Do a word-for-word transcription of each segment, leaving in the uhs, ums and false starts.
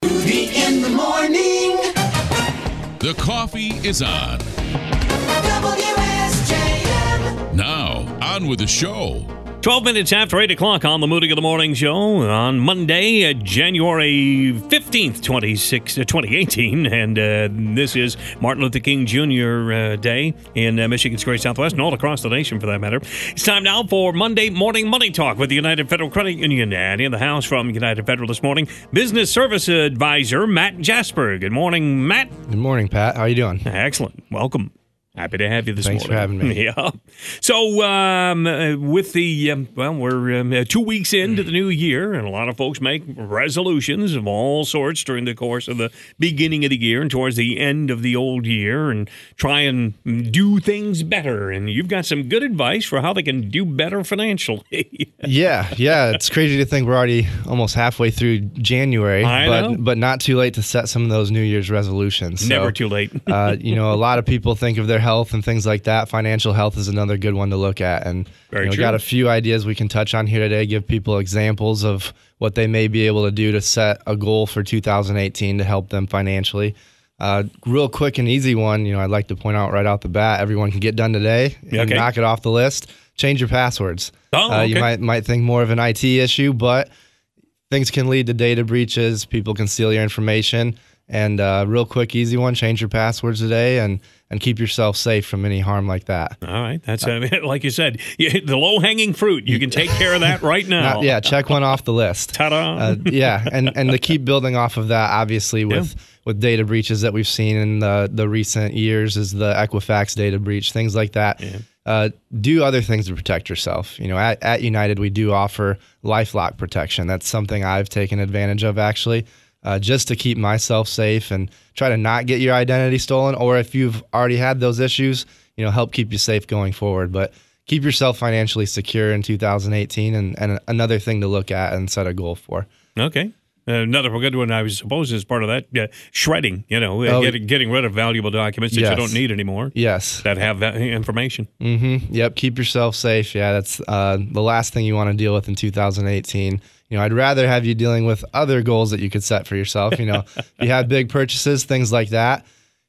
Rudy in the morning. The coffee is on. W S J M. Now, on with the show. twelve minutes after eight o'clock on the Moody of the Morning Show on Monday, uh, January fifteenth, twenty eighteen. And uh, this is Martin Luther King Junior Uh, Day in uh, Michigan's Great Southwest and all across the nation for that matter. It's time now for Monday Morning Money Talk with the United Federal Credit Union. And in the house from United Federal this morning, Business Service Advisor Matt Jasper. Good morning, Matt. Good morning, Pat. How are you doing? Excellent. Welcome. Happy to have you this Thanks morning. Thanks for having me. Yeah. So, um, uh, with the, um, well, we're um, uh, two weeks into the new year, and a lot of folks make resolutions of all sorts during the course of the beginning of the year and towards the end of the old year and try and do things better. And you've got some good advice for how they can do better financially. yeah, yeah. It's crazy to think we're already almost halfway through January, I but know. but not too late to set some of those New Year's resolutions. Never so, too late. uh, you know, a lot of people think of their health and things like that. Financial health is another good one to look at. And Very you know, we true. got a few ideas we can touch on here today, give people examples of what they may be able to do to set a goal for two thousand eighteen to help them financially. Uh, real quick and easy one, you know, I'd like to point out right out the bat, everyone can get done today and Okay. knock it off the list. Change your passwords. Oh, uh, you okay. might might think more of an I T issue, but things can lead to data breaches. People can steal your information. And uh, real quick, easy one, change your passwords today and, and keep yourself safe from any harm like that. All right. That's, uh, like you said, you, the low-hanging fruit. You can take care of that right now. Not- yeah, check one off the list. Ta-da. Uh, yeah, and, and to keep building off of that, obviously, with, Yeah. with data breaches that we've seen in the, the recent years is the Equifax data breach, things like that. Yeah. Uh, do other things to protect yourself. You know, at, at United, we do offer LifeLock protection. That's something I've taken advantage of, actually. Uh, just to keep myself safe and try to not get your identity stolen, or if you've already had those issues, you know, help keep you safe going forward. But keep yourself financially secure in two thousand eighteen, and, and another thing to look at and set a goal for. Okay. Another good one, I suppose, is part of that uh, shredding, you know, uh, Oh, getting, getting rid of valuable documents that yes. you don't need anymore Yes. that have that information. Mm-hmm. Yep. Keep yourself safe. Yeah, that's uh, the last thing you want to deal with in two thousand eighteen. You know, I'd rather have you dealing with other goals that you could set for yourself. You know, if you have big purchases, things like that,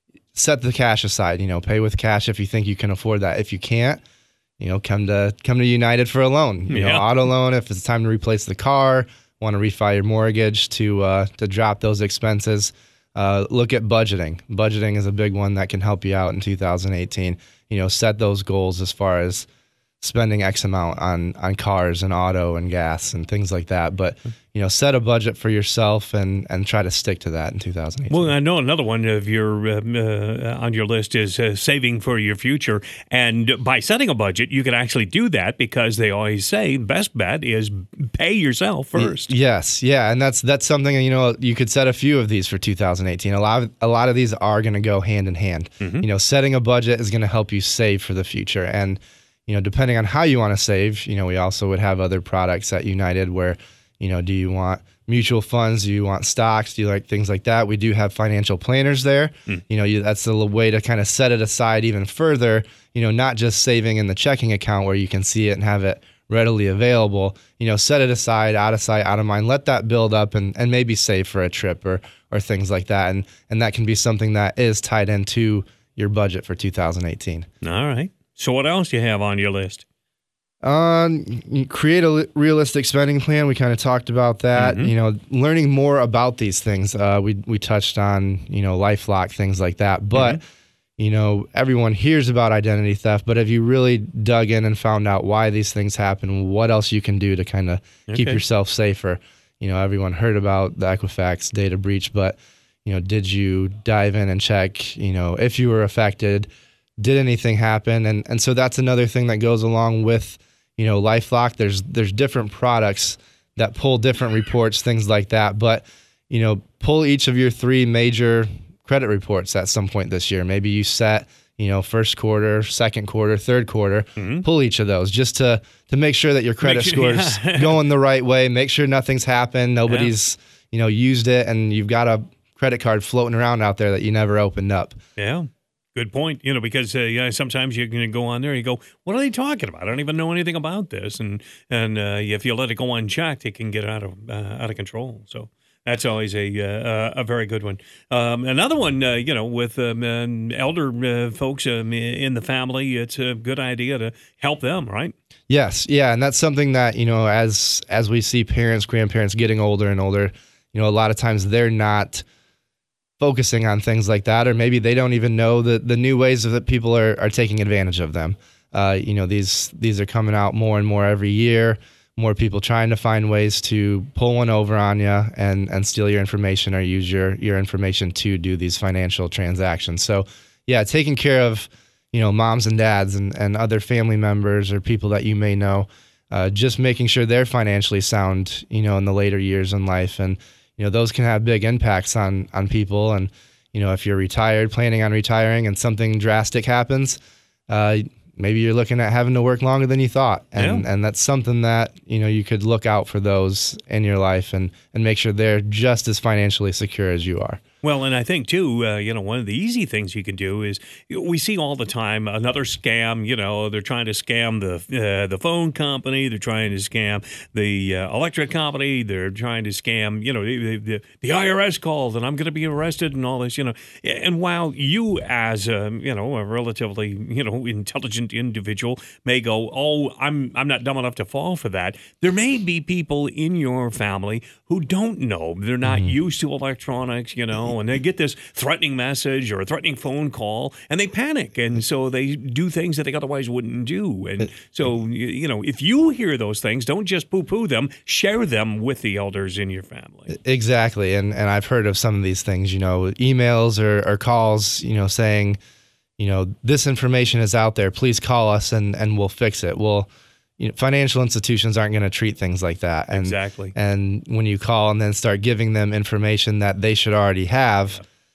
set the cash aside. You know, pay with cash if you think you can afford that. If you can't, you know, come to come to United for a loan. You Yeah. know, auto loan if it's time to replace the car, want to refi your mortgage to uh, to drop those expenses. Uh, look at budgeting. Budgeting is a big one that can help you out in two thousand eighteen. You know, set those goals as far as spending X amount on on cars and auto and gas and things like that. But, you know, set a budget for yourself and, and try to stick to that in two thousand eighteen. Well, I know another one of your um, uh, on your list is uh, saving for your future. And by setting a budget, you can actually do that because they always say best bet is pay yourself first. Yes, yeah, and that's that's something, you know, you could set a few of these for two thousand eighteen. A lot of, a lot of these are going to go hand in hand. Mm-hmm. You know, setting a budget is going to help you save for the future. And, you know, depending on how you want to save, you know, we also would have other products at United where, you know, do you want mutual funds? Do you want stocks? Do you like things like that? We do have financial planners there. Mm. You know, you, that's a way to kind of set it aside even further, you know, not just saving in the checking account where you can see it and have it readily available. You know, set it aside, out of sight, out of mind. Let that build up and, and maybe save for a trip or or things like that. And and that can be something that is tied into your budget for two thousand eighteen. All right. So what else do you have on your list? Um, you create a li- realistic spending plan. We kind of talked about that. Mhm. You know, learning more about these things. Uh, we we touched on, you know, LifeLock, things like that. But Mhm. you know, everyone hears about identity theft. But have you really dug in and found out why these things happen? What else you can do to kind of keep Okay. yourself safer? You know, everyone heard about the Equifax data breach, but you know, did you dive in and check? You know, if you were affected, did anything happen? And and so that's another thing that goes along with, you know, LifeLock. There's there's different products that pull different reports, things like that. But, you know, pull each of your three major credit reports at some point this year. Maybe you set, you know, first quarter, second quarter, third quarter, Mhm. pull each of those just to to make sure that your credit sure- score's yeah. going the right way. Make sure nothing's happened. Nobody's, you know, used it, and you've got a credit card floating around out there that you never opened up. Yeah. Good point. You know, because uh, yeah, sometimes you're going to go on there and you go, what are they talking about? I don't even know anything about this. And and uh, if you let it go unchecked, it can get out of uh, out of control. So That's always a uh, a very good one. Um, another one, uh, you know, with um, um, elder uh, folks um, in the family, it's a good idea to help them, right? Yes, yeah, and that's something that, you know, as as we see parents, grandparents getting older and older, you know, a lot of times they're not focusing on things like that, or maybe they don't even know the the new ways that people are are taking advantage of them. Uh, you know, these these are coming out more and more every year. More people trying to find ways to pull one over on you and and steal your information or use your your information to do these financial transactions. So, yeah, taking care of, you know, moms and dads and, and other family members or people that you may know, uh, just making sure they're financially sound, you know, in the later years in life. And, you know, those can have big impacts on on people. And, you know, if you're retired, planning on retiring and something drastic happens, uh, maybe you're looking at having to work longer than you thought. And Yeah. and that's something that, you know, you could look out for those in your life and, and make sure they're just as financially secure as you are. Well, and I think, too, uh, you know, one of the easy things you can do is we see all the time another scam. You know, they're trying to scam the uh, the phone company. They're trying to scam the uh, electric company. They're trying to scam, you know, the, the, the I R S called and I'm going to be arrested and all this, you know. And while you as, a, you know, a relatively, you know, intelligent individual may go, oh, I'm, I'm not dumb enough to fall for that, there may be people in your family who don't know. They're not Mm-hmm. used to electronics, you know, and they get this threatening message or a threatening phone call and they panic. And so they do things that they otherwise wouldn't do. And so, you you know, if you hear those things, don't just poo poo them, share them with the elders in your family. Exactly. And and I've heard of some of these things, you know, emails or, or calls, you know, saying, you know, this information is out there. Please call us and, and we'll fix it. Well, you know, financial institutions aren't going to treat things like that. And, Exactly. And when you call and then start giving them information that they should already have,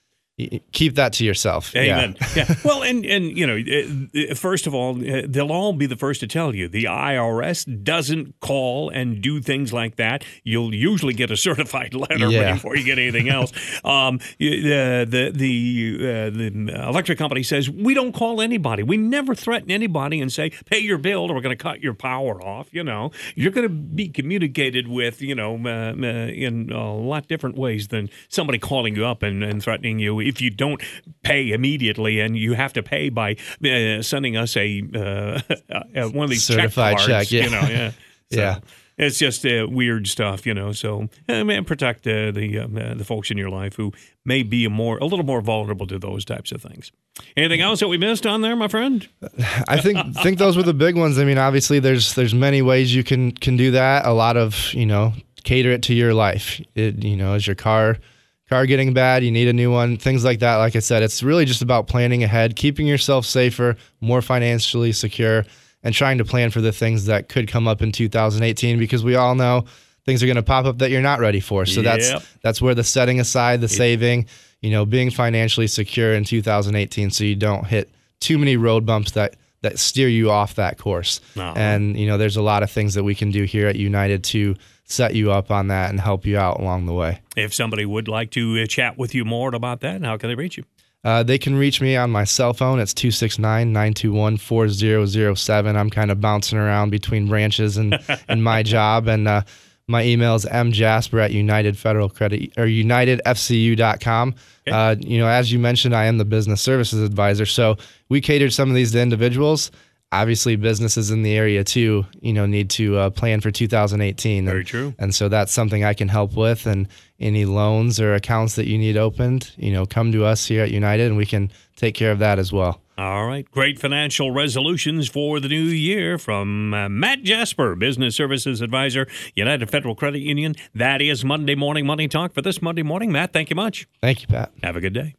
y- keep that to yourself. Amen. Yeah. Yeah. Well, and and you know, uh, uh, first of all, uh, they'll all be the first to tell you the I R S doesn't call and do things like that. You'll usually get a certified letter Yeah. before you get anything else. um, y- the the the uh, the electric company says we don't call anybody. We never threaten anybody and say pay your bill or we're going to cut your power off. You know, you're going to be communicated with, you know, uh, uh, in a lot different ways than somebody calling you up and, and threatening you if you don't pay immediately, and you have to pay by uh, sending us a uh, uh, one of these Certified check cards. check, yeah. You know, yeah, So Yeah. It's just uh, weird stuff, you know. So, uh, man, protect uh, the um, uh, the folks in your life who may be a more a little more vulnerable to those types of things. Anything else that we missed on there, my friend? I think think those were the big ones. I mean, obviously, there's there's many ways you can can do that. A lot of, you know, cater it to your life. It, you know, is your car car getting bad? You need a new one. Things like that. Like I said, it's really just about planning ahead, keeping yourself safer, more financially secure, and trying to plan for the things that could come up in two thousand eighteen. Because we all know things are going to pop up that you're not ready for. So Yep. that's that's where the setting aside, the saving, you know, being financially secure in two thousand eighteen, so you don't hit too many road bumps that that steer you off that course. Uh-huh. And, you know, there's a lot of things that we can do here at United to set you up on that and help you out along the way. If somebody would like to uh, chat with you more about that, how can they reach you? Uh, they can reach me on my cell phone. It's two six nine, nine two one, four zero zero seven. I'm kind of bouncing around between branches and, and my job. And uh, my email is mjasper at United Federal Credit or united f c u dot com. Okay. Uh, you know, as you mentioned, I am the business services advisor. So we cater some of these to individuals. Obviously, businesses in the area too, you know, need to uh, plan for two thousand eighteen. Very and, true. And so that's something I can help with. And any loans or accounts that you need opened, you know, come to us here at United, and we can take care of that as well. All right. Great financial resolutions for the new year from uh, Matt Jasper, Business Services Advisor, United Federal Credit Union. That is Monday Morning Money Talk for this Monday morning. Matt, thank you much. Thank you, Pat. Have a good day.